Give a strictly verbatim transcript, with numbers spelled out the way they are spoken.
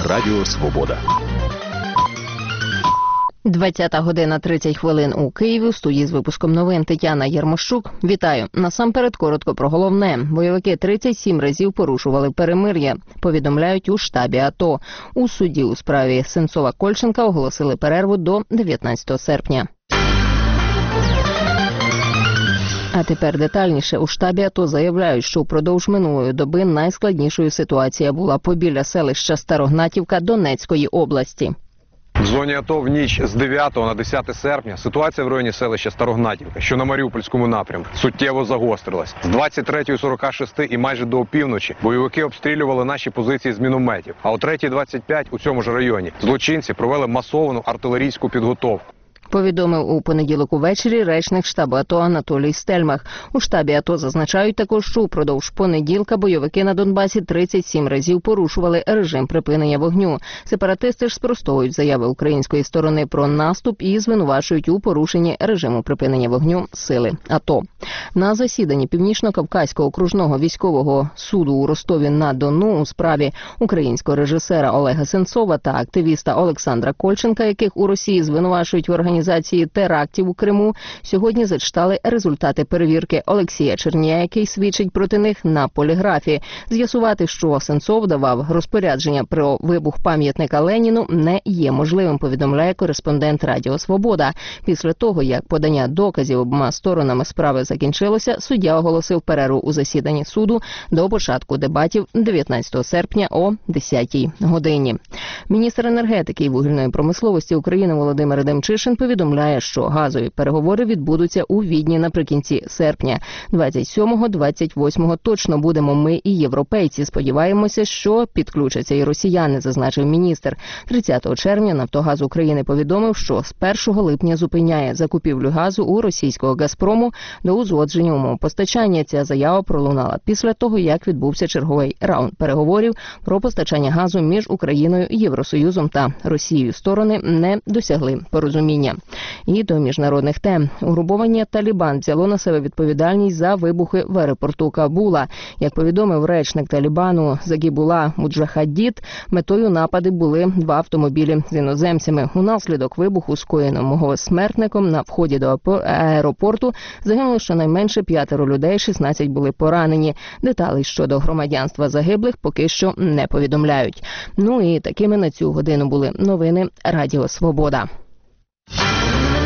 Радіо Свобода. двадцята година тридцять хвилин у Києві. У студії з випуском новин Тетяна Єрмощук. Вітаю. Насамперед коротко про головне. Бойовики тридцять сім разів порушували перемир'я. Повідомляють у штабі АТО. У суді у справі Сенцова-Кольченка оголосили перерву до дев'ятнадцятого серпня. А тепер детальніше. У штабі АТО заявляють, що впродовж минулої доби найскладнішою ситуація була побіля селища Старогнатівка Донецької області. В зоні АТО в ніч з дев'ятого на десяте серпня ситуація в районі селища Старогнатівка, що на Маріупольському напрямку, суттєво загострилась. З двадцять третьої сорока шість і майже до опівночі бойовики обстрілювали наші позиції з мінометів. А о третій двадцять п'ять у цьому ж районі злочинці провели масовану артилерійську підготовку. Повідомив у понеділок увечері речник штабу АТО Анатолій Стельмах. У штабі АТО зазначають також, що упродовж понеділка бойовики на Донбасі тридцять сім разів порушували режим припинення вогню. Сепаратисти ж спростовують заяви української сторони про наступ і звинувачують у порушенні режиму припинення вогню сили АТО. На засіданні Північно-Кавказького окружного військового суду у Ростові-на-Дону у справі українського режисера Олега Сенцова та активіста Олександра Кольченка, яких у Росії звинувачують в організації організації терактів у Криму, сьогодні зачитали результати перевірки Олексія Чернія, який свідчить проти них на поліграфі. З'ясувати, що Сенцов давав розпорядження про вибух пам'ятника Леніну, не є можливим, повідомляє кореспондент Радіо Свобода. Після того, як подання доказів обома сторонами справи закінчилося, суддя оголосив перерву у засіданні суду до початку дебатів дев'ятнадцятого серпня о десятій годині. Міністр енергетики і вугільної промисловості України Володимир Демчишин повідомляє, що газові переговори відбудуться у Відні наприкінці серпня. двадцять сьомого - двадцять восьмого точно будемо ми і європейці. Сподіваємося, що підключаться і росіяни, зазначив міністр. тридцятого червня Нафтогаз України повідомив, що з першого липня зупиняє закупівлю газу у російського «Газпрому» до узгодження умов постачання. Ця заява пролунала після того, як відбувся черговий раунд переговорів про постачання газу між Україною, Євросоюзом та Росією. Сторони не досягли порозуміння. І до міжнародних тем. Угрупування «Талібан» взяло на себе відповідальність за вибухи в аеропорту Кабула. Як повідомив речник Талібану Загібула Муджахадід, метою нападу були два автомобілі з іноземцями. Унаслідок вибуху, скоєного смертником на вході до аеропорту, загинуло щонайменше п'ятеро людей, шістнадцять були поранені. Деталей щодо громадянства загиблих поки що не повідомляють. Ну і такими на цю годину були новини Радіо Свобода.